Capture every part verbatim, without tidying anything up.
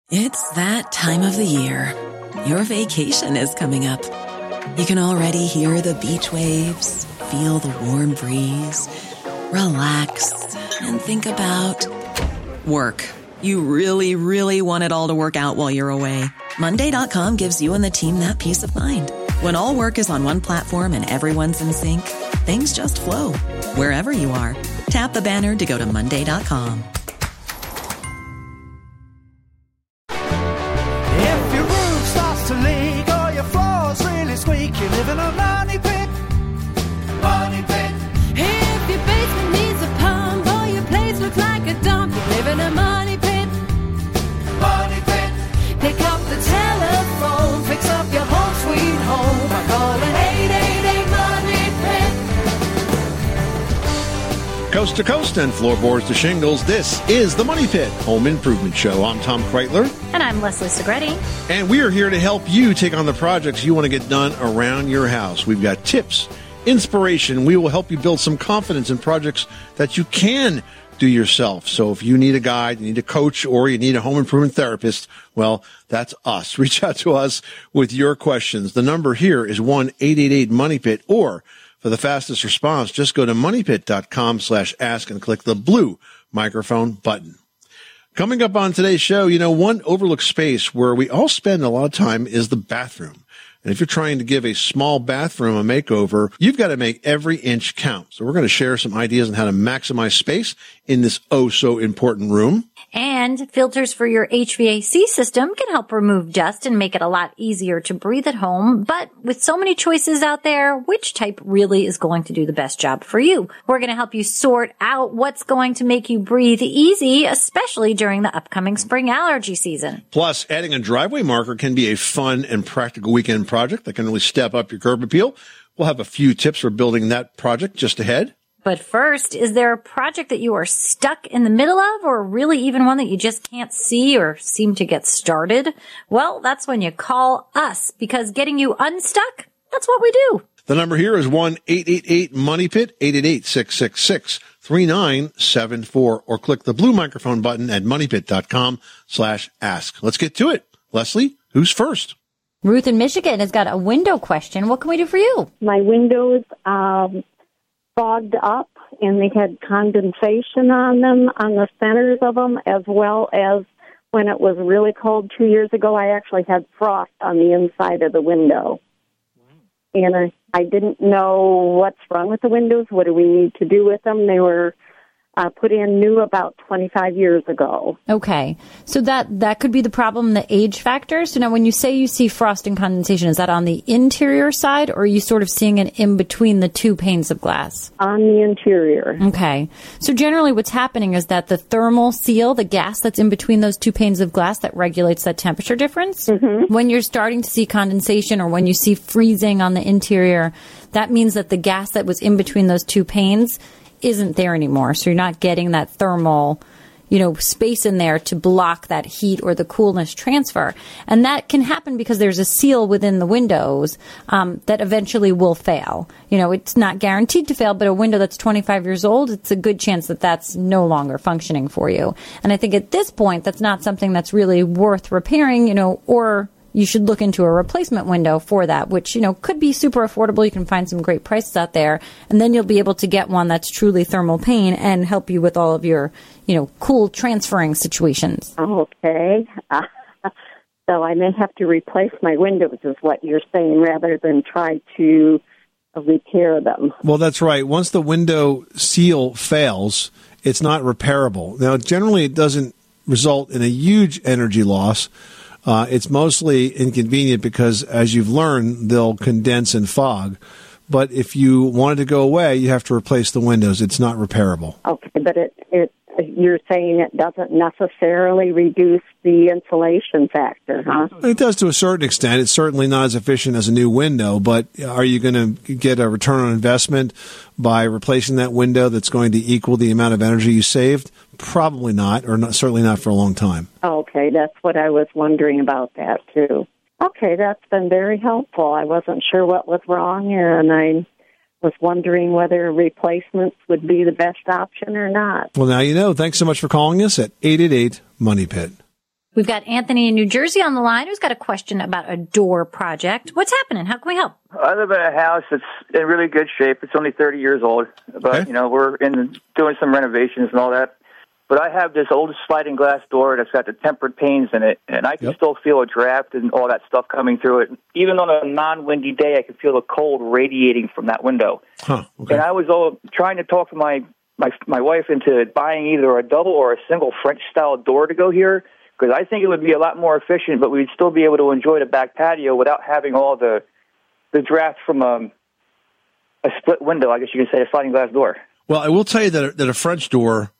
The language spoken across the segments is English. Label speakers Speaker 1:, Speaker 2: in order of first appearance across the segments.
Speaker 1: It's that time of the year. Your vacation is coming up. You can already hear the beach waves, feel the warm breeze, relax, and think about work. You really, really want it all to work out while you're away. Monday dot com gives you and the team that peace of mind. When all work is on one platform and everyone's in sync, things just flow. Wherever you are, tap the banner to go to Monday dot com.
Speaker 2: If your roof starts to leak or your floor's really squeak, you live in a money pit. Money pit.
Speaker 3: If your basement needs a pump or your place looks like a dump, you live in a money pit.
Speaker 2: Money pit.
Speaker 3: Pick up the telephone, fix up your home sweet home by calling eight eight eight money pit.
Speaker 4: Coast to coast and floorboards to shingles, this is the Money Pit Home Improvement Show. I'm Tom Kreitler.
Speaker 5: And I'm Leslie Segretti.
Speaker 4: And we are here to help you take on the projects you want to get done around your house. We've got tips, inspiration. We will help you build some confidence in projects that you can do yourself. So if you need a guide, you need a coach, or you need a home improvement therapist, well, that's us. Reach out to us with your questions. The number here is one eight eight eight money pit, or for the fastest response, just go to moneypit.com slash ask and click the blue microphone button. Coming up on today's show, you know, one overlooked space where we all spend a lot of time is the bathroom. And if you're trying to give a small bathroom a makeover, you've got to make every inch count. So we're going to share some ideas on how to maximize space in this oh so important room.
Speaker 5: And filters for your H V A C system can help remove dust and make it a lot easier to breathe at home. But with so many choices out there, which type really is going to do the best job for you? We're going to help you sort out what's going to make you breathe easy, especially during the upcoming spring allergy season.
Speaker 4: Plus, adding a driveway marker can be a fun and practical weekend project that can really step up your curb appeal. We'll have a few tips for building that project just ahead.
Speaker 5: But first, is there a project that you are stuck in the middle of, or really even one that you just can't see or seem to get started? Well, that's when you call us, because getting you unstuck, that's what we do.
Speaker 4: The number here is one eight eight eight money pit, eight eight eight, six six six, three nine seven four, or click the blue microphone button at moneypit.com slash ask. Let's get to it. Leslie, who's first?
Speaker 5: Ruth in Michigan has got a window question. What can we do for you?
Speaker 6: My windows um, fogged up, and they had condensation on them, on the centers of them, as well as when it was really cold two years ago, I actually had frost on the inside of the window. And I, I didn't know what's wrong with the windows. What do we need to do with them? They were uh, put in new about twenty-five years ago.
Speaker 5: Okay. So that, that could be the problem, the age factor. So now when you say you see frost and condensation, is that on the interior side, or are you sort of seeing it in between the two panes of glass?
Speaker 6: On the interior.
Speaker 5: Okay. So generally what's happening is that the thermal seal, the gas that's in between those two panes of glass that regulates that temperature difference, mm-hmm. when you're starting to see condensation or when you see freezing on the interior, that means that the gas that was in between those two panes isn't there anymore. So you're not getting that thermal, you know, space in there to block that heat or the coolness transfer. And that can happen because there's a seal within the windows um, that eventually will fail. You know, it's not guaranteed to fail, but a window that's twenty-five years old, it's a good chance that that's no longer functioning for you. And I think at this point, that's not something that's really worth repairing, you know, or you should look into a replacement window for that, which, you know, could be super affordable. You can find some great prices out there, and then you'll be able to get one that's truly thermal pane and help you with all of your, you know, cool transferring situations.
Speaker 6: Okay. Uh, so I may have to replace my windows, is what you're saying, rather than try to repair them.
Speaker 4: Well, that's right. Once the window seal fails, it's not repairable. Now, generally, it doesn't result in a huge energy loss. Uh, it's mostly inconvenient because, as you've learned, they'll condense and fog. But if you wanted to go away, you have to replace the windows. It's not repairable.
Speaker 6: Okay, but it, it you're saying it doesn't necessarily reduce the insulation factor, huh?
Speaker 4: It does to a certain extent. It's certainly not as efficient as a new window, but are you going to get a return on investment by replacing that window that's going to equal the amount of energy you saved? Probably not, or not, certainly not for a long time.
Speaker 6: Okay, that's what I was wondering about that, too. Okay, that's been very helpful. I wasn't sure what was wrong, and I was wondering whether replacements would be the best option or not.
Speaker 4: Well, now you know. Thanks so much for calling us at eight eight eight money pit.
Speaker 5: We've got Anthony in New Jersey on the line who's got a question about a door project. What's happening? How can we help?
Speaker 7: I live in a house that's in really good shape. It's only thirty years old, but,
Speaker 4: Okay.
Speaker 7: you know, we're in doing some renovations and all that. But I have this old sliding glass door that's got the tempered panes in it, and I can
Speaker 4: Yep.
Speaker 7: still feel a draft and all that stuff coming through it. Even on a non-windy day, I can feel the cold radiating from that window.
Speaker 4: Huh. Okay.
Speaker 7: And I was all trying to talk to my, my, my wife into buying either a double or a single French-style door to go here, because I think it would be a lot more efficient, but we'd still be able to enjoy the back patio without having all the the draft from a, a split window, I guess you could say, a sliding glass door.
Speaker 4: Well, I will tell you that a, that a French door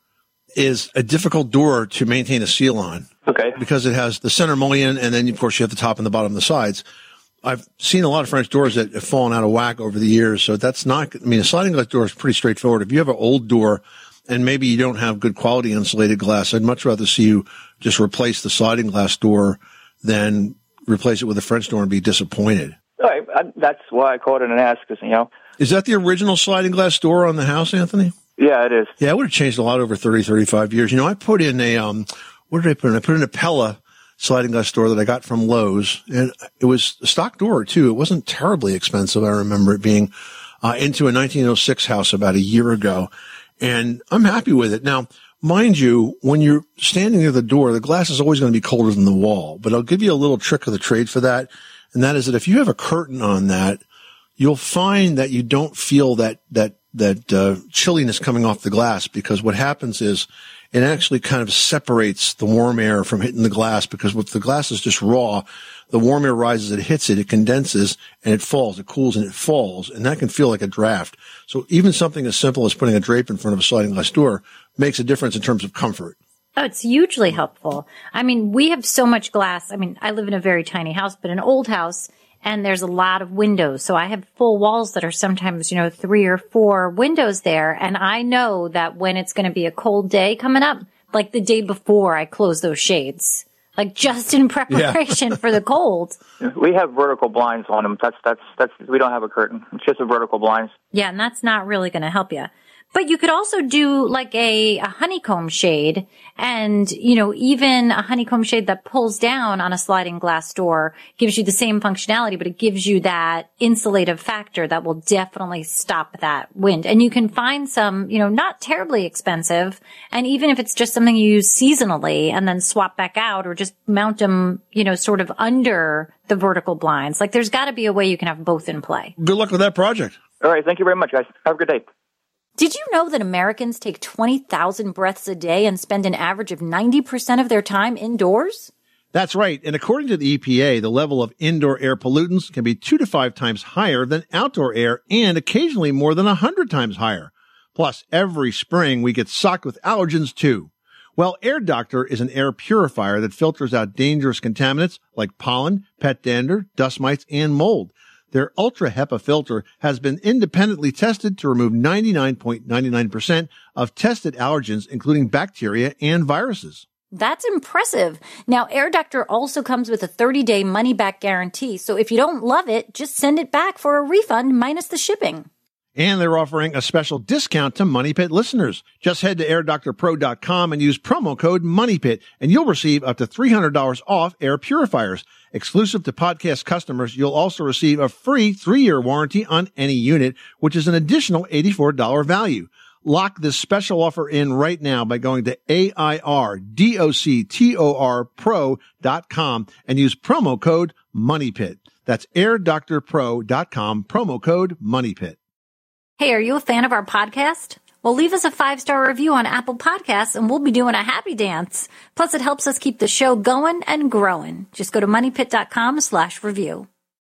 Speaker 4: is a difficult door to maintain a seal on
Speaker 7: Okay.
Speaker 4: because it has the center mullion, and then, of course, you have the top and the bottom of the sides. I've seen a lot of French doors that have fallen out of whack over the years, so that's not – I mean, a sliding glass door is pretty straightforward. If you have an old door and maybe you don't have good quality insulated glass, I'd much rather see you just replace the sliding glass door than replace it with a French door and be disappointed.
Speaker 7: All right. I, that's why I called in and asked, because, you know.
Speaker 4: Is that the original sliding glass door on the house, Anthony?
Speaker 7: Yeah, it is.
Speaker 4: Yeah, it would have changed a lot over thirty, thirty-five years. You know, I put in a, um, what did I put in? I put in a Pella sliding glass door that I got from Lowe's, and it was a stock door too. It wasn't terribly expensive. I remember it being, uh, into a nineteen oh six house about a year ago, and I'm happy with it. Now, mind you, when you're standing near the door, the glass is always going to be colder than the wall, but I'll give you a little trick of the trade for that. And that is that if you have a curtain on that, you'll find that you don't feel that, that, that, uh, chilliness coming off the glass, because what happens is it actually kind of separates the warm air from hitting the glass, because if the glass is just raw, the warm air rises, it hits it, it condenses, and it falls. It cools and it falls, and that can feel like a draft. So even something as simple as putting a drape in front of a sliding glass door makes a difference in terms of comfort.
Speaker 5: Oh, it's hugely helpful. I mean, we have so much glass. I mean, I live in a very tiny house, but an old house, and there's a lot of windows. So I have full walls that are sometimes, you know, three or four windows there. And I know that when it's going to be a cold day coming up, like the day before, I close those shades, like just in preparation yeah. for the cold.
Speaker 7: We have vertical blinds on them. That's, that's, that's, we don't have a curtain. It's just a vertical blinds.
Speaker 5: Yeah. And that's not really going to help you. But you could also do like a, a honeycomb shade, and, you know, even a honeycomb shade that pulls down on a sliding glass door gives you the same functionality, but it gives you that insulative factor that will definitely stop that wind. And you can find some, you know, not terribly expensive. And even if it's just something you use seasonally and then swap back out, or just mount them, you know, sort of under the vertical blinds, like there's got to be a way you can have both in play.
Speaker 4: Good luck with that project.
Speaker 7: All right. Thank you very much, guys. Have a good day.
Speaker 5: Did you know that Americans take twenty thousand breaths a day and spend an average of ninety percent of their time indoors?
Speaker 4: That's right. And according to the E P A, the level of indoor air pollutants can be two to five times higher than outdoor air, and occasionally more than a hundred times higher. Plus, every spring we get socked with allergens too. Well, Air Doctor is an air purifier that filters out dangerous contaminants like pollen, pet dander, dust mites, and mold. Their Ultra HEPA filter has been independently tested to remove ninety-nine point nine nine percent of tested allergens, including bacteria and viruses.
Speaker 5: That's impressive. Now, Air Doctor also comes with a thirty-day money-back guarantee, so if you don't love it, just send it back for a refund minus the shipping.
Speaker 4: And they're offering a special discount to Money Pit listeners. Just head to air doctor pro dot com and use promo code MONEYPIT, and you'll receive up to three hundred dollars off air purifiers. Exclusive to podcast customers, you'll also receive a free three-year warranty on any unit, which is an additional eighty-four dollars value. Lock this special offer in right now by going to A I R D O C T O R pro dot com and use promo code MONEYPIT. That's air doctor pro dot com, promo code MONEYPIT.
Speaker 5: Hey, are you a fan of our podcast? Well, leave us a five-star review on Apple Podcasts, and we'll be doing a happy dance. Plus, it helps us keep the show going and growing. Just go to moneypit.com slash review.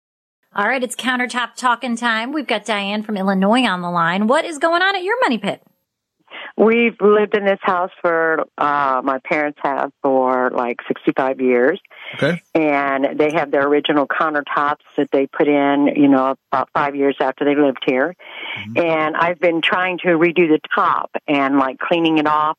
Speaker 5: All right, it's Countertop Talking time. We've got Diane from Illinois on the line. What is going on at your Money Pit?
Speaker 8: We've lived in this house for, uh, my parents have for like sixty-five years.
Speaker 4: Okay.
Speaker 8: And they have their original countertops that they put in, you know, about five years after they lived here. Mm-hmm. And I've been trying to redo the top and like cleaning it off,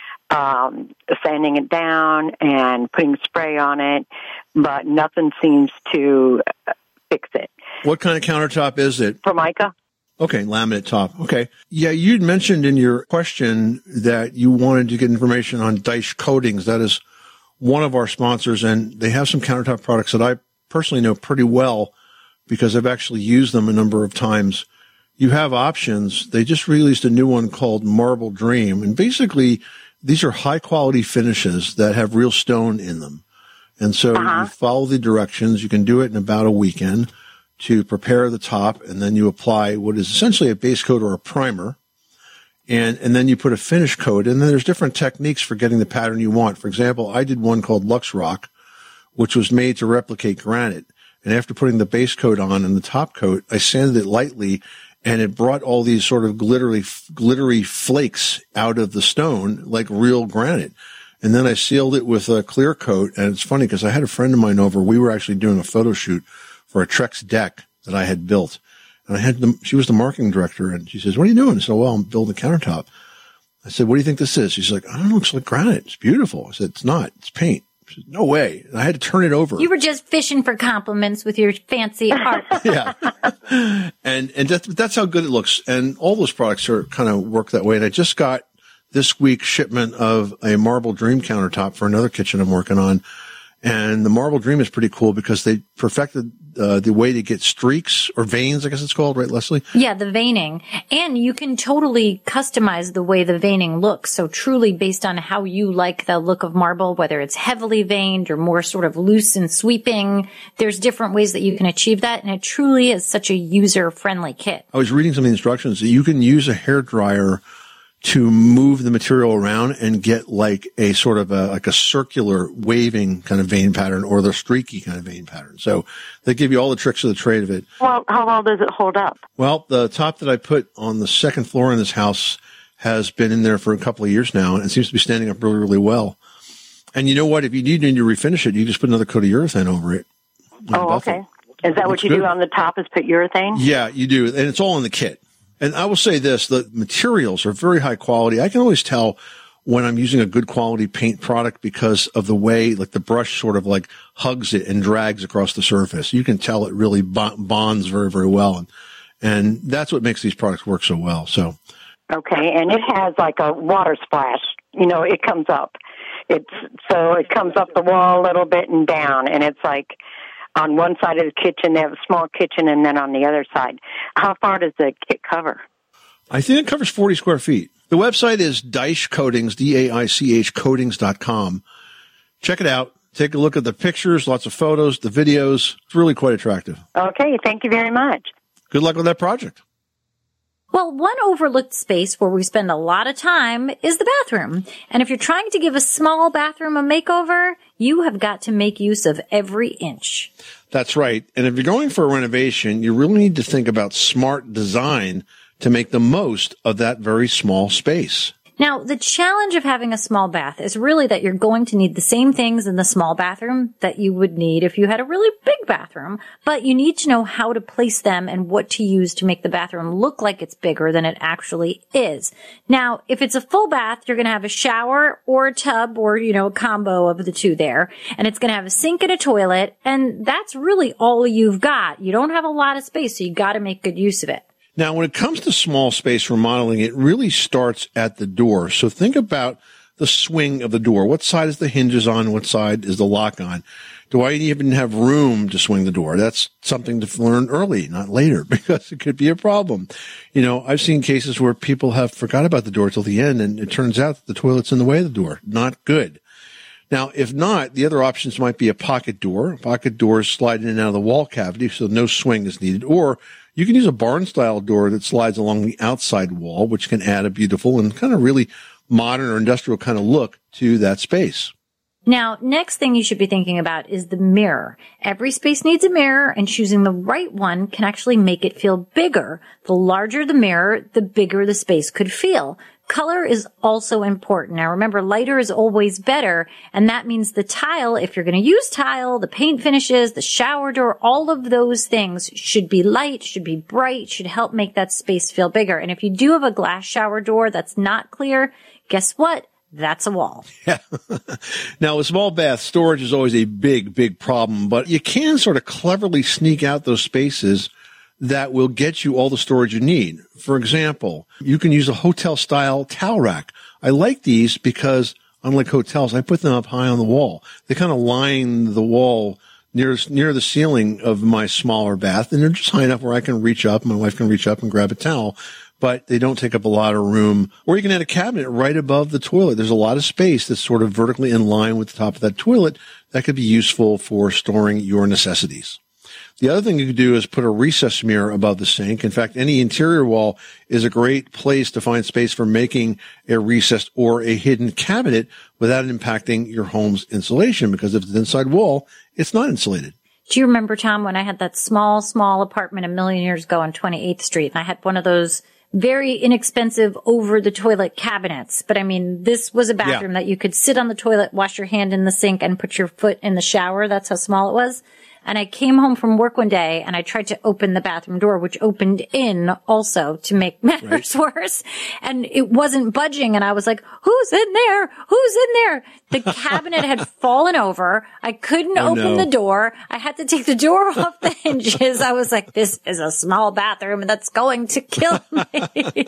Speaker 8: um, sanding it down and putting spray on it, but nothing seems to fix it.
Speaker 4: What kind of countertop is it?
Speaker 8: Formica.
Speaker 4: Okay, laminate top. Okay. Yeah, you'd mentioned in your question that you wanted to get information on Daesh coatings. That is one of our sponsors, and they have some countertop products that I personally know pretty well because I've actually used them a number of times. You have options. They just released a new one called Marble Dream. And basically, these are high quality finishes that have real stone in them. And so uh-huh. you follow the directions. You can do it in about a weekend to prepare the top. And then you apply what is essentially a base coat or a primer. And, and then you put a finish coat. And then there's different techniques for getting the pattern you want. For example, I did one called Lux Rock, which was made to replicate granite. And after putting the base coat on and the top coat, I sanded it lightly. And it brought all these sort of glittery, glittery flakes out of the stone, like real granite. And then I sealed it with a clear coat. And it's funny because I had a friend of mine over. We were actually doing a photo shoot for a Trex deck that I had built. And I had the, she was the marketing director. And she says, "What are you doing?" I said, "Well, I'm building a countertop." I said, "What do you think this is?" She's like, "I don't know. It looks like granite. It's beautiful." I said, "It's not. It's paint." She said, "No way." And I had to turn it over.
Speaker 5: You were just fishing for compliments with your fancy art.
Speaker 4: Yeah. And, and that's, that's how good it looks. And all those products are kind of work that way. And I just got this week's shipment of a Marble Dream countertop for another kitchen I'm working on. And the Marble Dream is pretty cool because they perfected uh, the way to get streaks or veins, I guess it's called, right, Leslie?
Speaker 5: Yeah, the veining. And you can totally customize the way the veining looks. So truly based on how you like the look of marble, whether it's heavily veined or more sort of loose and sweeping, there's different ways that you can achieve that. And it truly is such a user-friendly kit.
Speaker 4: I was reading some of the instructions that you can use a hairdryer to move the material around and get like a sort of a, like a circular waving kind of vein pattern or the streaky kind of vein pattern. So they give you all the tricks of the trade of it.
Speaker 8: Well, how well does it hold up?
Speaker 4: Well, the top that I put on the second floor in this house has been in there for a couple of years now, and it seems to be standing up really, really well. And you know what? If you need to refinish it, you just put another coat of urethane over it.
Speaker 8: Oh, okay. Is that what you do on the top, is put urethane?
Speaker 4: Yeah, you do. And it's all in the kit. And I will say this, the materials are very high quality. I can always tell when I'm using a good quality paint product because of the way, like the brush sort of like hugs it and drags across the surface. You can tell it really bonds very, very well. And, and that's what makes these products work so well. So.
Speaker 8: Okay. And it has like a water splash. You know, it comes up. It's, so it comes up the wall a little bit and down. And it's like, on one side of the kitchen, they have a small kitchen, and then on the other side. How far does the kit cover?
Speaker 4: I think it covers forty square feet. The website is Daich Coatings, D A I C H coatings dot com. Check it out. Take a look at the pictures, lots of photos, the videos. It's really quite attractive.
Speaker 8: Okay, thank you very much.
Speaker 4: Good luck with that project.
Speaker 5: Well, one overlooked space where we spend a lot of time is the bathroom. And if you're trying to give a small bathroom a makeover, you have got to make use of every inch.
Speaker 4: That's right. And if you're going for a renovation, you really need to think about smart design to make the most of that very small space.
Speaker 5: Now, the challenge of having a small bath is really that you're going to need the same things in the small bathroom that you would need if you had a really big bathroom, but you need to know how to place them and what to use to make the bathroom look like it's bigger than it actually is. Now, if it's a full bath, you're going to have a shower or a tub or, you know, a combo of the two there, and it's going to have a sink and a toilet, and that's really all you've got. You don't have a lot of space, so you got to make good use of it.
Speaker 4: Now, when it comes to small space remodeling, it really starts at the door. So think about the swing of the door. What side is the hinges on? What side is the lock on? Do I even have room to swing the door? That's something to learn early, not later, because it could be a problem. You know, I've seen cases where people have forgot about the door till the end, and it turns out that the toilet's in the way of the door. Not good. Now, if not, the other options might be a pocket door. Pocket doors slide in and out of the wall cavity, so no swing is needed. Or you can use a barn-style door that slides along the outside wall, which can add a beautiful and kind of really modern or industrial kind of look to that space.
Speaker 5: Now, next thing you should be thinking about is the mirror. Every space needs a mirror, and choosing the right one can actually make it feel bigger. The larger the mirror, the bigger the space could feel. Color is also important. Now remember, lighter is always better, and that means the tile, if you're going to use tile, the paint finishes, the shower door, all of those things should be light, should be bright, should help make that space feel bigger. And if you do have a glass shower door that's not clear, guess what? That's a wall.
Speaker 4: Yeah. Now, a small bath storage is always a big, big problem, but you can sort of cleverly sneak out those spaces that will get you all the storage you need. For example, you can use a hotel-style towel rack. I like these because unlike hotels, I put them up high on the wall. They kind of line the wall near near the ceiling of my smaller bath, and they're just high enough where I can reach up, my wife can reach up and grab a towel, but they don't take up a lot of room. Or you can add a cabinet right above the toilet. There's a lot of space that's sort of vertically in line with the top of that toilet that could be useful for storing your necessities. The other thing you could do is put a recess mirror above the sink. In fact, any interior wall is a great place to find space for making a recessed or a hidden cabinet without impacting your home's insulation, because if it's an inside wall, it's not insulated.
Speaker 5: Do you remember, Tom, when I had that small, small apartment a million years ago on twenty-eighth Street, and I had one of those very inexpensive over-the-toilet cabinets? But, I mean, this was a bathroom yeah. that you could sit on the toilet, wash your hand in the sink, and put your foot in the shower. That's how small it was. And I came home from work one day and I tried to open the bathroom door, which opened in also to make matters right. worse. And it wasn't budging. And I was like, who's in there? Who's in there? The cabinet had fallen over. I couldn't oh, open no. the door. I had to take the door off the hinges. I was like, this is a small bathroom and that's going to kill me.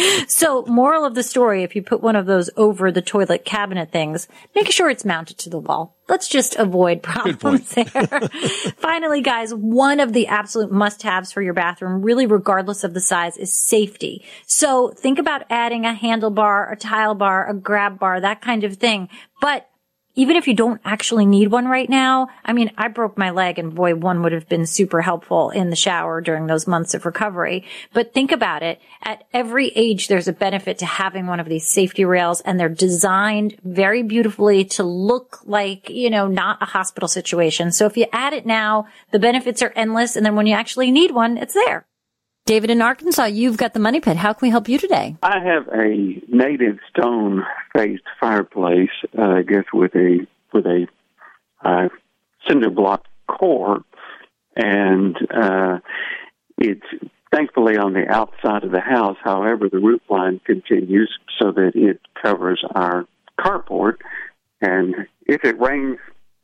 Speaker 5: So moral of the story, if you put one of those over the toilet cabinet things, make sure it's mounted to the wall. Let's just avoid problems there. Finally, guys, one of the absolute must-haves for your bathroom, really regardless of the size, is safety. So think about adding a handlebar, a tile bar, a grab bar, that kind of thing. But even if you don't actually need one right now, I mean, I broke my leg and boy, one would have been super helpful in the shower during those months of recovery. But think about it. At every age, there's a benefit to having one of these safety rails, and they're designed very beautifully to look like, you know, not a hospital situation. So if you add it now, the benefits are endless. And then when you actually need one, it's there. David in Arkansas, you've got the Money Pit. How can we help you today?
Speaker 9: I have a native stone-faced fireplace, uh, I guess, with a with a uh, cinder block core, and uh, it's thankfully on the outside of the house. However, the roof line continues so that it covers our carport, and if it rains,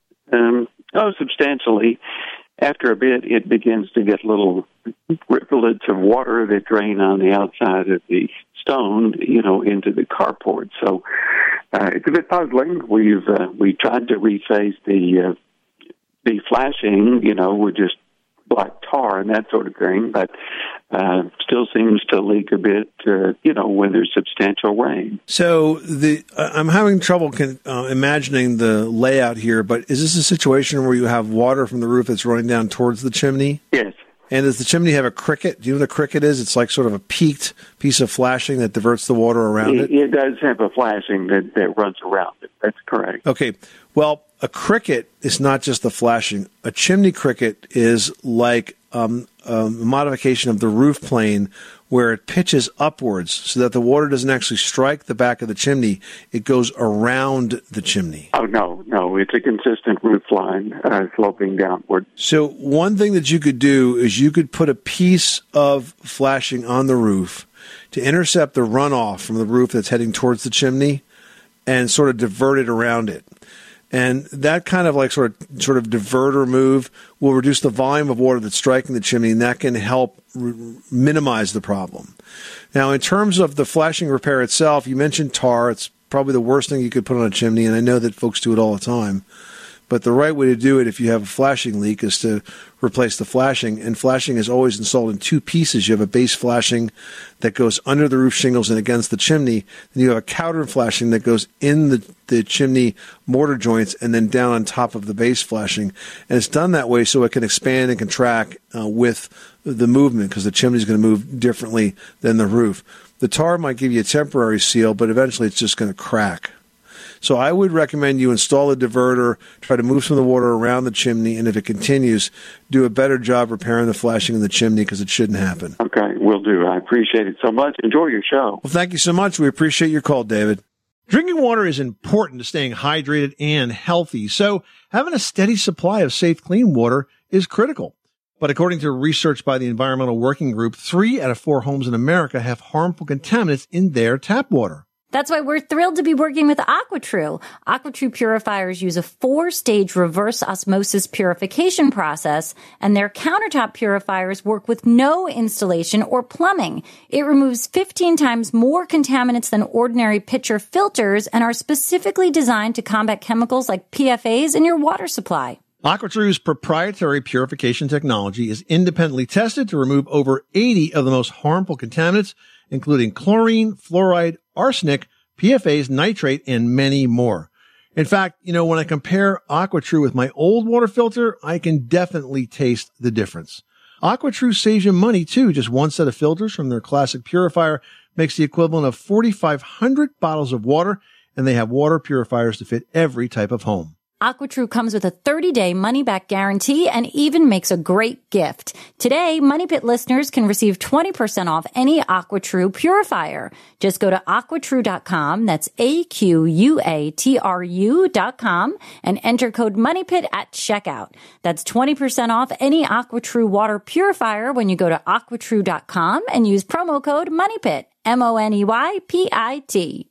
Speaker 9: um, oh, substantially, after a bit, it begins to get little rivulets of water that drain on the outside of the stone, you know, into the carport. So uh, it's a bit puzzling. We've uh, we tried to reface the uh, the flashing, you know, with just black tar and that sort of thing, but uh, still seems to leak a bit, uh, you know, when there's substantial rain.
Speaker 4: So the uh, I'm having trouble con- uh, imagining the layout here, but is this a situation where you have water from the roof that's running down towards the chimney?
Speaker 9: Yes. And
Speaker 4: does the chimney have a cricket? Do you know what a cricket is? It's like sort of a peaked piece of flashing that diverts the water around it.
Speaker 9: It, it does have a flashing that, that runs around it. That's correct.
Speaker 4: Okay. Well, a cricket is not just the flashing. A chimney cricket is like um, a modification of the roof plane where it pitches upwards so that the water doesn't actually strike the back of the chimney. It goes around the chimney.
Speaker 9: Oh, no, no. It's a consistent roof line uh, sloping downward.
Speaker 4: So one thing that you could do is you could put a piece of flashing on the roof to intercept the runoff from the roof that's heading towards the chimney and sort of divert it around it. And that kind of like sort of sort of diverter move will reduce the volume of water that's striking the chimney, and that can help r- minimize the problem. Now, in terms of the flashing repair itself, you mentioned tar. It's probably the worst thing you could put on a chimney, and I know that folks do it all the time. But the right way to do it if you have a flashing leak is to replace the flashing. And flashing is always installed in two pieces. You have a base flashing that goes under the roof shingles and against the chimney. Then you have a counter flashing that goes in the, the chimney mortar joints and then down on top of the base flashing. And it's done that way so it can expand and contract uh, with the movement, because the chimney is going to move differently than the roof. The tar might give you a temporary seal, but eventually it's just going to crack. So I would recommend you install a diverter, try to move some of the water around the chimney, and if it continues, do a better job repairing the flashing in the chimney, because it shouldn't happen.
Speaker 9: Okay, will do. I appreciate it so much. Enjoy your show.
Speaker 4: Well, thank you so much. We appreciate your call, David. Drinking water is important to staying hydrated and healthy, so having a steady supply of safe, clean water is critical. But according to research by the Environmental Working Group, three out of four homes in America have harmful contaminants in their tap water.
Speaker 5: That's why we're thrilled to be working with AquaTrue. AquaTrue purifiers use a four-stage reverse osmosis purification process, and their countertop purifiers work with no installation or plumbing. It removes fifteen times more contaminants than ordinary pitcher filters and are specifically designed to combat chemicals like P F As in your water supply.
Speaker 4: AquaTrue's proprietary purification technology is independently tested to remove over eighty of the most harmful contaminants, including chlorine, fluoride, arsenic, P F As, nitrate, and many more. In fact, you know, when I compare AquaTrue with my old water filter, I can definitely taste the difference. AquaTrue saves you money too. Just one set of filters from their classic purifier makes the equivalent of forty-five hundred bottles of water, and they have water purifiers to fit every type of home.
Speaker 5: AquaTrue comes with a thirty-day money-back guarantee and even makes a great gift. Today, Money Pit listeners can receive twenty percent off any AquaTrue purifier. Just go to aqua true dot com, that's A Q U A T R U dot com, and enter code MONEYPIT at checkout. That's twenty percent off any AquaTrue water purifier when you go to aqua true dot com and use promo code MONEYPIT, M O N E Y P I T.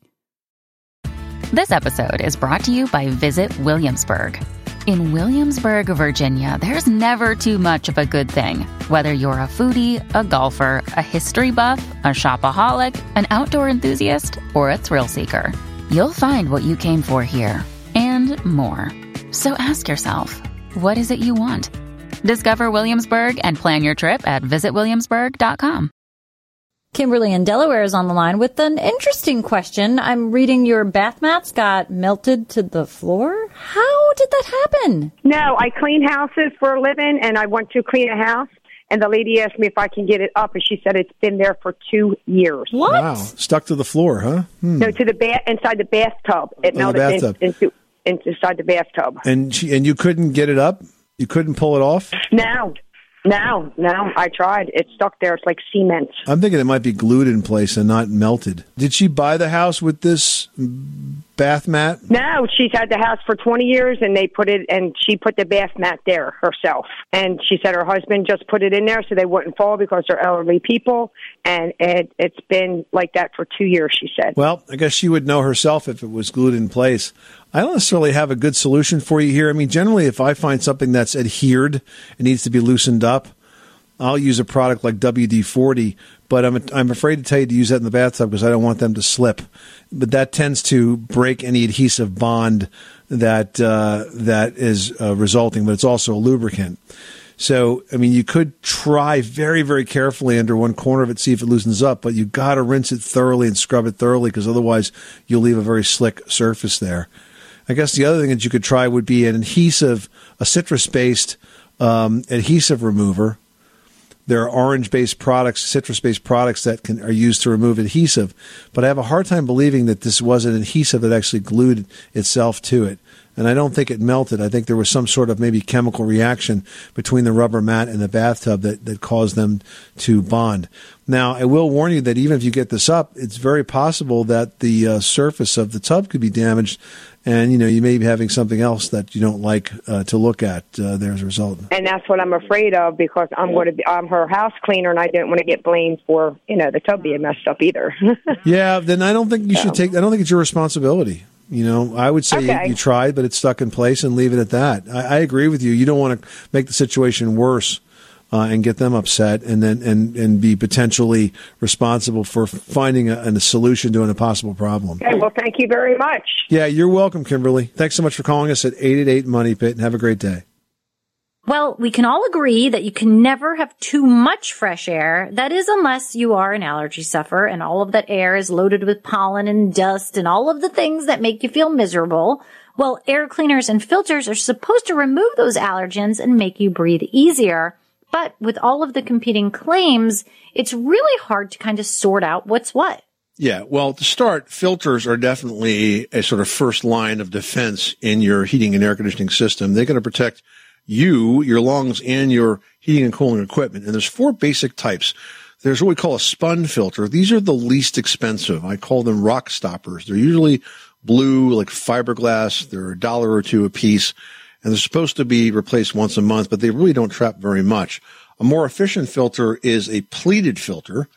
Speaker 10: This episode is brought to you by Visit Williamsburg. In Williamsburg, Virginia, there's never too much of a good thing. Whether you're a foodie, a golfer, a history buff, a shopaholic, an outdoor enthusiast, or a thrill seeker, you'll find what you came for here and more. So ask yourself, what is it you want? Discover Williamsburg and plan your trip at visit williamsburg dot com.
Speaker 5: Kimberly in Delaware is on the line with an interesting question. I'm reading your bath mats got melted to the floor. How did that happen?
Speaker 11: No, I clean houses for a living, and I want to clean a house. And the lady asked me if I can get it up, and she said it's been there for two years.
Speaker 5: What?
Speaker 4: Wow, stuck to the floor, huh? Hmm.
Speaker 11: No, to the ba- inside the bathtub. It
Speaker 4: Oh,
Speaker 11: melted
Speaker 4: the bathtub.
Speaker 11: In, into, into inside the bathtub.
Speaker 4: And she, and you couldn't get it up? You couldn't pull it off?
Speaker 11: No, no, no. I tried. It's stuck there. It's like cement.
Speaker 4: I'm thinking it might be glued in place and not melted. Did she buy the house with this bath mat?
Speaker 11: No, she's had the house for twenty years, and they put it, and she put the bath mat there herself. And she said her husband just put it in there so they wouldn't fall because they're elderly people. And it, it's been like that for two years, she said.
Speaker 4: Well, I guess she would know herself if it was glued in place. I don't necessarily have a good solution for you here. I mean, generally, if I find something that's adhered, it needs to be loosened up, I'll use a product like W D forty, but I'm I'm afraid to tell you to use that in the bathtub because I don't want them to slip. But that tends to break any adhesive bond that uh, that is uh, resulting, but it's also a lubricant. So, I mean, you could try very, very carefully under one corner of it, see if it loosens up, but you've got to rinse it thoroughly and scrub it thoroughly because otherwise you'll leave a very slick surface there. I guess the other thing that you could try would be an adhesive, a citrus-based um, adhesive remover. There are orange-based products, citrus-based products that can are used to remove adhesive, but I have a hard time believing that this was an adhesive that actually glued itself to it. And I don't think it melted. I think there was some sort of maybe chemical reaction between the rubber mat and the bathtub that, that caused them to bond. Now, I will warn you that even if you get this up, it's very possible that the uh, surface of the tub could be damaged, and you know you may be having something else that you don't like uh, to look at uh, there as a result.
Speaker 11: And that's what I'm afraid of because I'm going to be I'm her house cleaner, and I didn't want to get blamed for you know the tub being messed up either.
Speaker 4: Yeah, then I don't think you should take. I don't think it's your responsibility. You know, I would say
Speaker 11: Okay.
Speaker 4: you, you tried, but it's stuck in place, and leave it at that. I, I agree with you. You don't want to make the situation worse uh, and get them upset, and then and, and be potentially responsible for finding a, a solution to an impossible problem.
Speaker 11: Okay, well, thank you very much.
Speaker 4: Yeah, you're welcome, Kimberly. Thanks so much for calling us at eight eight eight Money Pit, and have a great day.
Speaker 5: Well, we can all agree that you can never have too much fresh air. That is, unless you are an allergy sufferer and all of that air is loaded with pollen and dust and all of the things that make you feel miserable. Well, air cleaners and filters are supposed to remove those allergens and make you breathe easier. But with all of the competing claims, it's really hard to kind of sort out what's what.
Speaker 4: Yeah, well, to start, filters are definitely a sort of first line of defense in your heating and air conditioning system. They're going to protect you, your lungs, and your heating and cooling equipment. And there's four basic types. There's what we call a spun filter. These are the least expensive. I call them rock stoppers. They're usually blue, like fiberglass. They're a dollar or two a piece. And they're supposed to be replaced once a month, but they really don't trap very much. A more efficient filter is a pleated filter.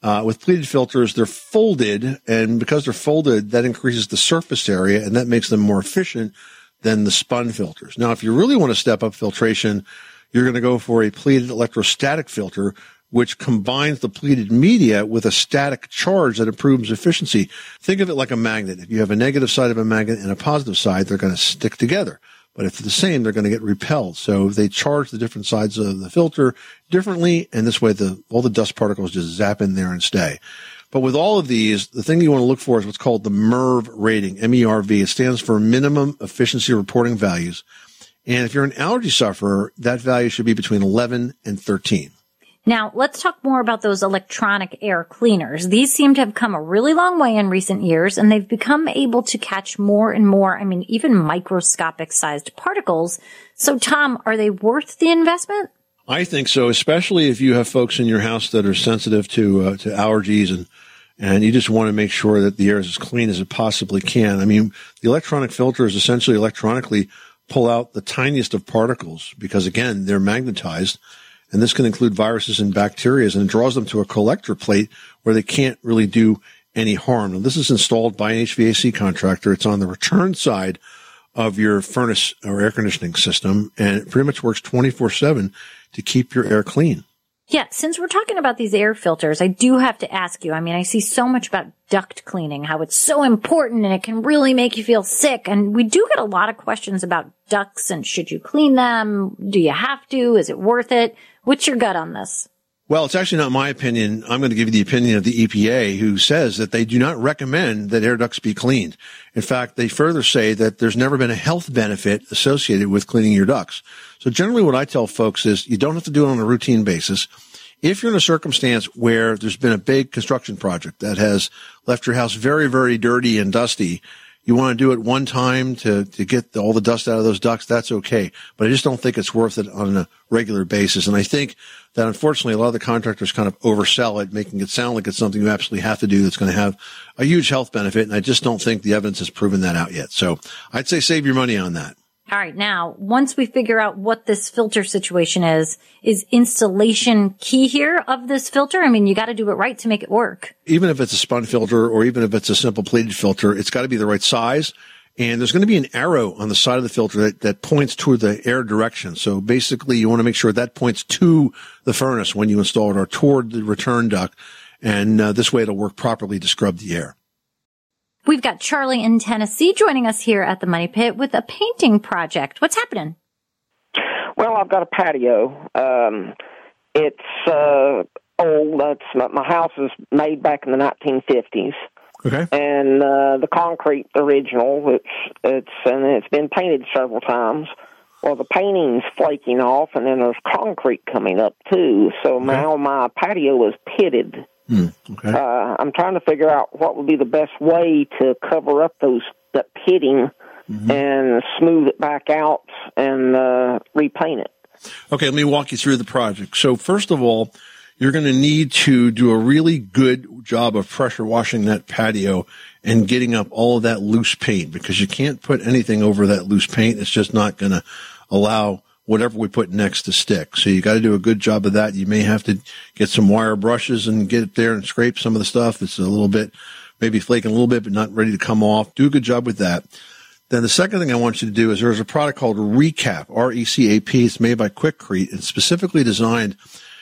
Speaker 4: Uh, with pleated filters, they're folded, and because they're folded, that increases the surface area, and that makes them more efficient than the spun filters. Now, if you really want to step up filtration, you're going to go for a pleated electrostatic filter, which combines the pleated media with a static charge that improves efficiency. Think of it like a magnet. If you have a negative side of a magnet and a positive side, they're going to stick together. But if they're the same, they're going to get repelled. So they charge the different sides of the filter differently, and this way the all the dust particles just zap in there and stay. But with all of these, the thing you want to look for is what's called the M E R V rating, M E R V. It stands for Minimum Efficiency Reporting Values. And if you're an allergy sufferer, that value should be between eleven and thirteen.
Speaker 5: Now, let's talk more about those electronic air cleaners. These seem to have come a really long way in recent years, and they've become able to catch more and more, I mean, even microscopic sized particles. So, Tom, are they worth the investment?
Speaker 4: I think so, especially if you have folks in your house that are sensitive to uh, to allergies, and and you just want to make sure that the air is as clean as it possibly can. I mean, the electronic filters essentially electronically pull out the tiniest of particles because, again, they're magnetized. And this can include viruses and bacteria, and it draws them to a collector plate where they can't really do any harm. Now, this is installed by an H V A C contractor. It's on the return side of your furnace or air conditioning system, and it pretty much works twenty-four seven to keep your air clean.
Speaker 5: Yeah, since we're talking about these air filters, I do have to ask you, I mean, I see so much about duct cleaning, how it's so important and it can really make you feel sick. And we do get a lot of questions about ducts and should you clean them? Do you have to? Is it worth it? What's your gut on this?
Speaker 4: Well, it's actually not my opinion. I'm going to give you the opinion of the E P A, who says that they do not recommend that air ducts be cleaned. In fact, they further say that there's never been a health benefit associated with cleaning your ducts. So generally what I tell folks is you don't have to do it on a routine basis. If you're in a circumstance where there's been a big construction project that has left your house very, very dirty and dusty, you want to do it one time to, to get all the dust out of those ducts, that's okay. But I just don't think it's worth it on a regular basis. And I think that unfortunately a lot of the contractors kind of oversell it, making it sound like it's something you absolutely have to do that's going to have a huge health benefit. And I just don't think the evidence has proven that out yet. So I'd say save your money on that.
Speaker 5: All right. Now, once we figure out what this filter situation is, is installation key here of this filter? I mean, you got to do it right to make it work.
Speaker 4: Even if it's a spun filter or even if it's a simple pleated filter, it's got to be the right size. And there's going to be an arrow on the side of the filter that, that points toward the air direction. So basically, you want to make sure that points to the furnace when you install it or toward the return duct. And uh, this way it'll work properly to scrub the air.
Speaker 5: We've got Charlie in Tennessee joining us here at the Money Pit with a painting project. What's happening?
Speaker 12: Well, I've got a patio. Um, it's uh, old. It's, my house was made back in the nineteen fifties.
Speaker 4: Okay.
Speaker 12: And uh, the concrete original, it's it's and it's been painted several times. Well, the painting's flaking off, and then there's concrete coming up too. So okay. Now my patio is pitted.
Speaker 4: Hmm, okay.
Speaker 12: Uh, I'm trying to figure out what would be the best way to cover up those that pitting mm-hmm. and smooth it back out and uh, repaint it.
Speaker 4: Okay, let me walk you through the project. So first of all, you're going to need to do a really good job of pressure washing that patio and getting up all of that loose paint, because you can't put anything over that loose paint. It's just not going to allow whatever we put next to stick. So you got to do a good job of that. You may have to get some wire brushes and get it there and scrape some of the stuff. It's a little bit, maybe flaking a little bit, but not ready to come off. Do a good job with that. Then the second thing I want you to do is there's a product called Recap, R E C A P. It's made by Quikrete. It's specifically designed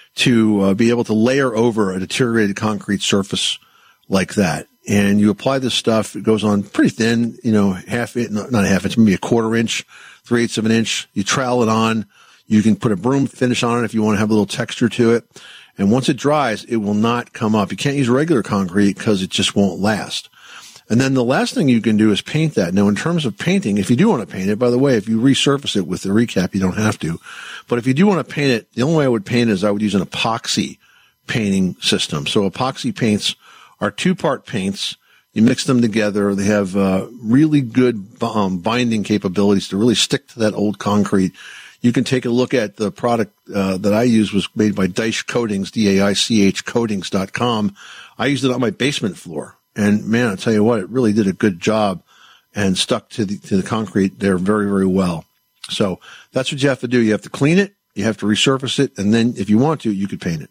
Speaker 4: to uh, be able to layer over a deteriorated concrete surface like that. And you apply this stuff. It goes on pretty thin, you know, half inch, not, not half inch, maybe a quarter inch, three eighths of an inch. You trowel it on. You can put a broom finish on it if you want to have a little texture to it. And once it dries, it will not come up. You can't use regular concrete because it just won't last. And then the last thing you can do is paint that. Now, in terms of painting, if you do want to paint it, by the way, if you resurface it with the Recap, you don't have to. But if you do want to paint it, the only way I would paint it is I would use an epoxy painting system. So epoxy paints are two-part paints. You mix them together. They have uh, really good um, binding capabilities to really stick to that old concrete. You can take a look at the product uh, that I use was made by Deich Coatings, D A I C H coatings dot com. I used it on my basement floor. And, man, I tell you what, it really did a good job and stuck to the, to the concrete there very, very well. So that's what you have to do. You have to clean it. You have to resurface it. And then if you want to, you could paint it.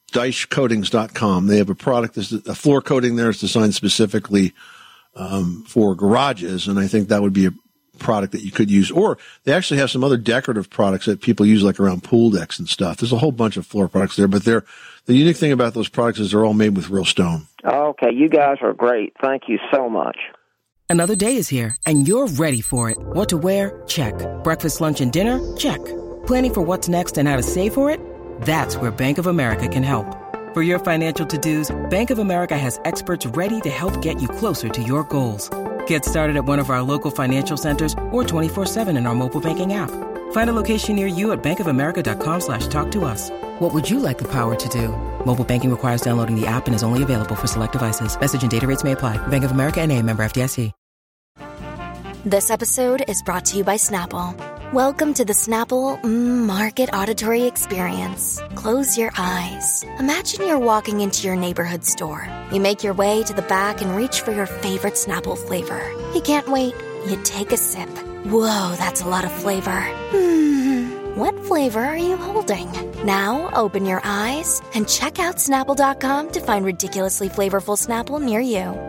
Speaker 4: Dyche Coatings dot com. They have a product, that's a floor coating there is designed specifically um, for garages, and I think that would be a product that you could use. Or they actually have some other decorative products that people use, like around pool decks and stuff. There's a whole bunch of floor products there, but they're the unique thing about those products is they're all made with real stone.
Speaker 12: Okay, you guys are great. Thank you so much.
Speaker 13: Another day is here, and you're ready for it. What to wear? Check. Breakfast, lunch, and dinner? Check. Planning for what's next and how to save for it? That's where Bank of America can help. For your financial to-dos, Bank of America has experts ready to help get you closer to your goals. Get started at one of our local financial centers or twenty-four seven in our mobile banking app. Find a location near you at bankofamerica.com slash talk to us. What would you like the power to do? Mobile banking requires downloading the app and is only available for select devices. Message and data rates may apply. Bank of America N A, member F D I C.
Speaker 14: This episode is brought to you by Snapple. Welcome to the Snapple mm, Market Auditory Experience. Close your eyes. Imagine you're walking into your neighborhood store. You make your way to the back and reach for your favorite Snapple flavor. You can't wait. You take a sip. Whoa, that's a lot of flavor. Hmm, what flavor are you holding? Now open your eyes and check out Snapple dot com to find ridiculously flavorful Snapple near you.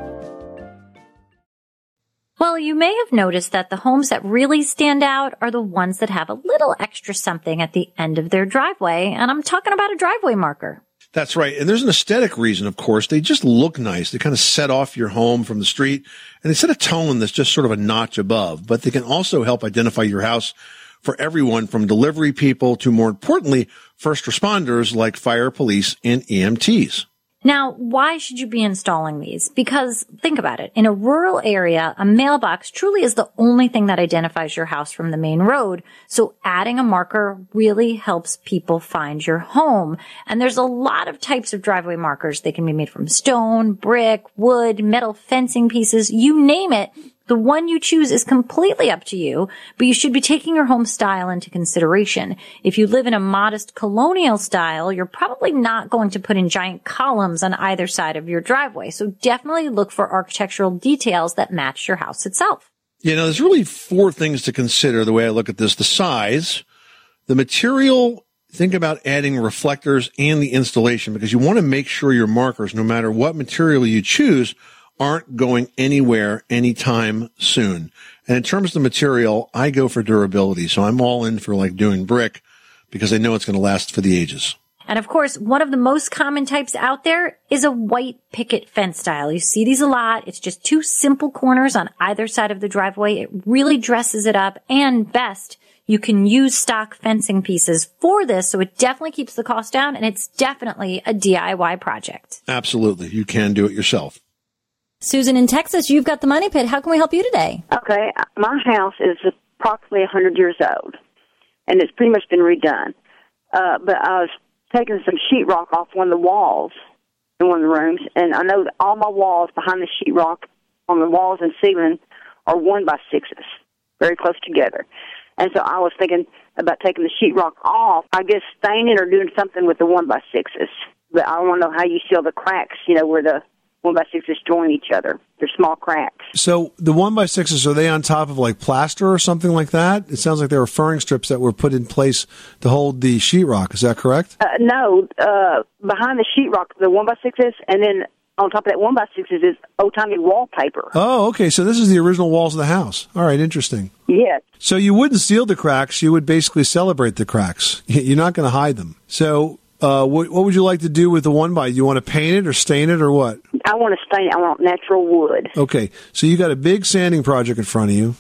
Speaker 5: Well, you may have noticed that the homes that really stand out are the ones that have a little extra something at the end of their driveway, and I'm talking about a driveway marker.
Speaker 4: That's right. And there's an aesthetic reason, of course. They just look nice. They kind of set off your home from the street, and they set a tone that's just sort of a notch above. But they can also help identify your house for everyone from delivery people to, more importantly, first responders like fire, police, and E M Ts.
Speaker 5: Now, why should you be installing these? Because think about it. In a rural area, a mailbox truly is the only thing that identifies your house from the main road. So adding a marker really helps people find your home. And there's a lot of types of driveway markers. They can be made from stone, brick, wood, metal fencing pieces, you name it. The one you choose is completely up to you, but you should be taking your home style into consideration. If you live in a modest colonial style, you're probably not going to put in giant columns on either side of your driveway. So definitely look for architectural details that match your house itself.
Speaker 4: You know, there's really four things to consider the way I look at this. The size, the material, think about adding reflectors, and the installation, because you want to make sure your markers, no matter what material you choose, aren't going anywhere anytime soon. And in terms of the material, I go for durability. So I'm all in for like doing brick because I know it's going to last for the ages.
Speaker 5: And of course, one of the most common types out there is a white picket fence style. You see these a lot. It's just two simple corners on either side of the driveway. It really dresses it up. And best, you can use stock fencing pieces for this. So it definitely keeps the cost down. And it's definitely a D I Y project.
Speaker 4: Absolutely. You can do it yourself.
Speaker 5: Susan in Texas, you've got the Money Pit. How can we help you today?
Speaker 15: Okay, my house is approximately one hundred years old, and it's pretty much been redone. Uh, but I was taking some sheetrock off one of the walls in one of the rooms, and I know that all my walls behind the sheetrock on the walls and ceiling are one by sixes, very close together. And so I was thinking about taking the sheetrock off, I guess staining or doing something with the one by sixes. But I want to know how you seal the cracks, you know, where the one by sixes join each other. They're small cracks.
Speaker 16: So the one by sixes, are they on top of like plaster or something like that? It sounds like they were furring strips that were put in place to hold the sheetrock. Is that correct?
Speaker 15: Uh, no, uh, behind the sheetrock, the one by sixes, and then on top of that one by sixes is old-timey wallpaper.
Speaker 16: Oh, okay. So this is the original walls of the house. All right, interesting.
Speaker 15: Yes.
Speaker 16: So you wouldn't seal the cracks. You would basically celebrate the cracks. You're not going to hide them. So uh, what, what would you like to do with the one by? Do you want to paint it or stain it or what?
Speaker 15: I want to stain it. I want natural wood.
Speaker 16: Okay. So you got a big sanding project in front of you,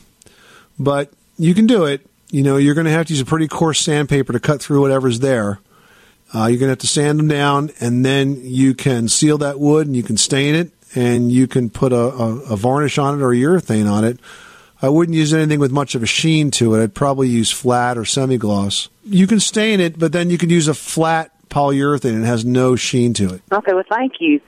Speaker 16: but you can do it. You know, you're going to have to use a pretty coarse sandpaper to cut through whatever's there. Uh, you're going to have to sand them down, and then you can seal that wood, and you can stain it, and you can put a, a, a varnish on it or a urethane on it. I wouldn't use anything with much of a sheen to it. I'd probably use flat or semi-gloss. You can stain it, but then you can use a flat polyurethane, and it has no sheen to it.
Speaker 15: Okay, well, thank you.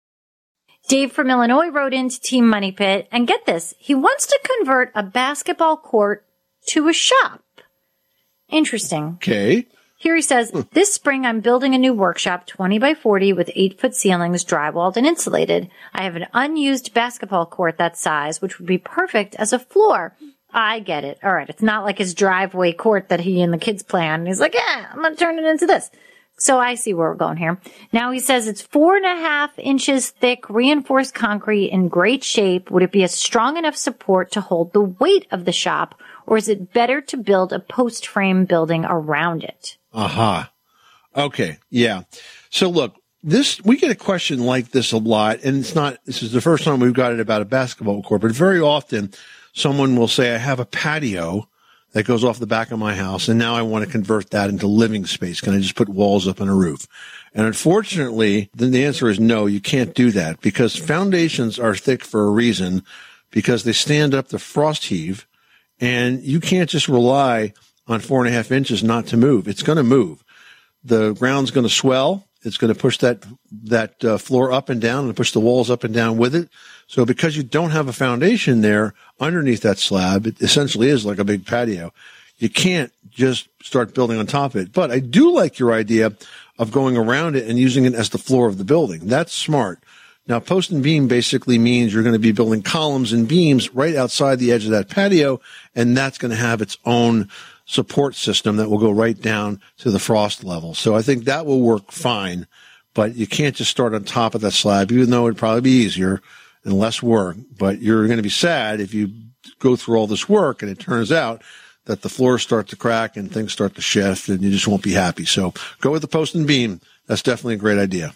Speaker 5: Dave from Illinois wrote into Team Money Pit, and get this, he wants to convert a basketball court to a shop. Interesting.
Speaker 4: Okay.
Speaker 5: Here he says, this spring I'm building a new workshop, twenty by forty, with eight-foot ceilings, drywalled and insulated. I have an unused basketball court that size, which would be perfect as a floor. I get it. All right, it's not like his driveway court that he and the kids play on. He's like, yeah, I'm going to turn it into this. So I see where we're going here. Now he says it's four and a half inches thick, reinforced concrete in great shape. Would it be a strong enough support to hold the weight of the shop, or is it better to build a post frame building around it?
Speaker 4: Aha. Uh-huh. Okay. Yeah. So look, this, we get a question like this a lot, and it's not, this is the first time we've got it about a basketball court, but very often someone will say, I have a patio that goes off the back of my house, and now I want to convert that into living space. Can I just put walls up and a roof? And unfortunately, then the answer is no, you can't do that, because foundations are thick for a reason, because they stand up the frost heave, and you can't just rely on four and a half inches not to move. It's going to move. The ground's going to swell. It's going to push that that uh, floor up and down and push the walls up and down with it. So because you don't have a foundation there underneath that slab, it essentially is like a big patio. You can't just start building on top of it. But I do like your idea of going around it and using it as the floor of the building. That's smart. Now, post and beam basically means you're going to be building columns and beams right outside the edge of that patio, and that's going to have its own support system that will go right down to the frost level. So I think that will work fine, but you can't just start on top of that slab, even though it'd probably be easier and less work. But you're going to be sad if you go through all this work and it turns out that the floors start to crack and things start to shift and you just won't be happy. So go with the post and beam. That's definitely a great idea.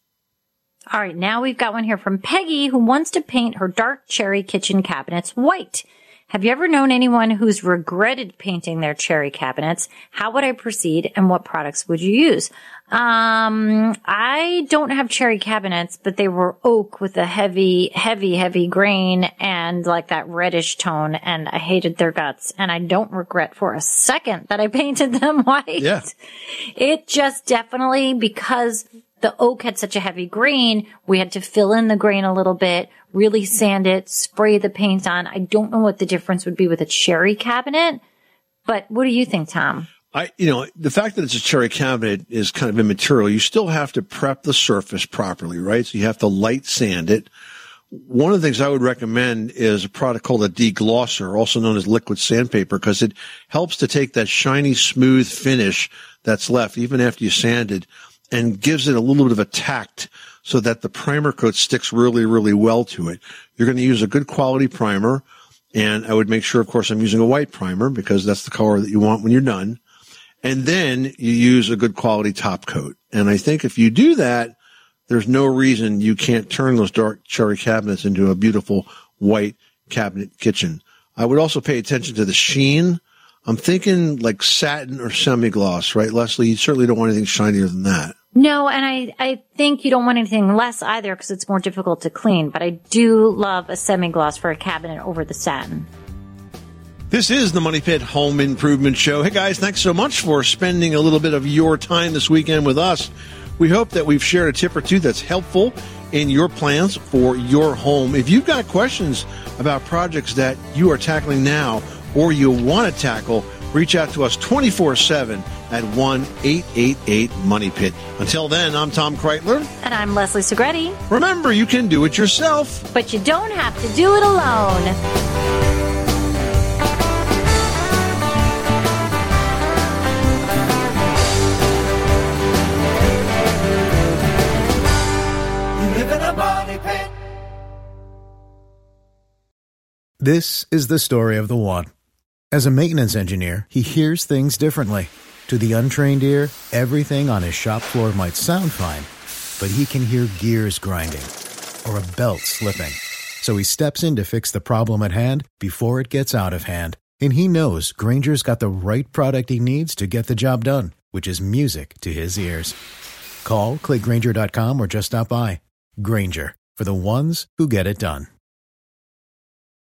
Speaker 5: All right, now we've got one here from Peggy, who wants to paint her dark cherry kitchen cabinets white. Have you ever known anyone who's regretted painting their cherry cabinets? How would I proceed, and what products would you use? Um, I don't have cherry cabinets, but they were oak with a heavy, heavy, heavy grain and like that reddish tone, and I hated their guts, and I don't regret for a second that I painted them white.
Speaker 4: Yeah.
Speaker 5: It just definitely, because the oak had such a heavy grain, we had to fill in the grain a little bit, really sand it, spray the paint on. I don't know what the difference would be with a cherry cabinet, but what do you think, Tom?
Speaker 4: I, you know, the fact that it's a cherry cabinet is kind of immaterial. You still have to prep the surface properly, right? So you have to light sand it. One of the things I would recommend is a product called a deglosser, also known as liquid sandpaper, because it helps to take that shiny, smooth finish that's left, even after you sand it, and gives it a little bit of a tact so that the primer coat sticks really, really well to it. You're going to use a good quality primer, and I would make sure, of course, I'm using a white primer because that's the color that you want when you're done. And then you use a good quality top coat. And I think if you do that, there's no reason you can't turn those dark cherry cabinets into a beautiful white cabinet kitchen. I would also pay attention to the sheen. I'm thinking like satin or semi-gloss, right, Leslie? You certainly don't want anything shinier than that.
Speaker 5: No, and I, I think you don't want anything less either because it's more difficult to clean. But I do love a semi-gloss for a cabinet over the satin.
Speaker 4: This is the Money Pit Home Improvement Show. Hey, guys, thanks so much for spending a little bit of your time this weekend with us. We hope that we've shared a tip or two that's helpful in your plans for your home. If you've got questions about projects that you are tackling now or you want to tackle, reach out to us twenty-four seven at one eight eight eight money pit. Until then, I'm Tom Kreitler.
Speaker 5: And I'm Leslie Segretti.
Speaker 4: Remember, you can do it yourself,
Speaker 5: but you don't have to do it alone.
Speaker 17: This is the story of the one. As a maintenance engineer, he hears things differently. To the untrained ear, everything on his shop floor might sound fine, but he can hear gears grinding or a belt slipping. So he steps in to fix the problem at hand before it gets out of hand. And he knows Grainger's got the right product he needs to get the job done, which is music to his ears. Call, click Grainger dot com, or just stop by. Grainger, for the ones who get it done.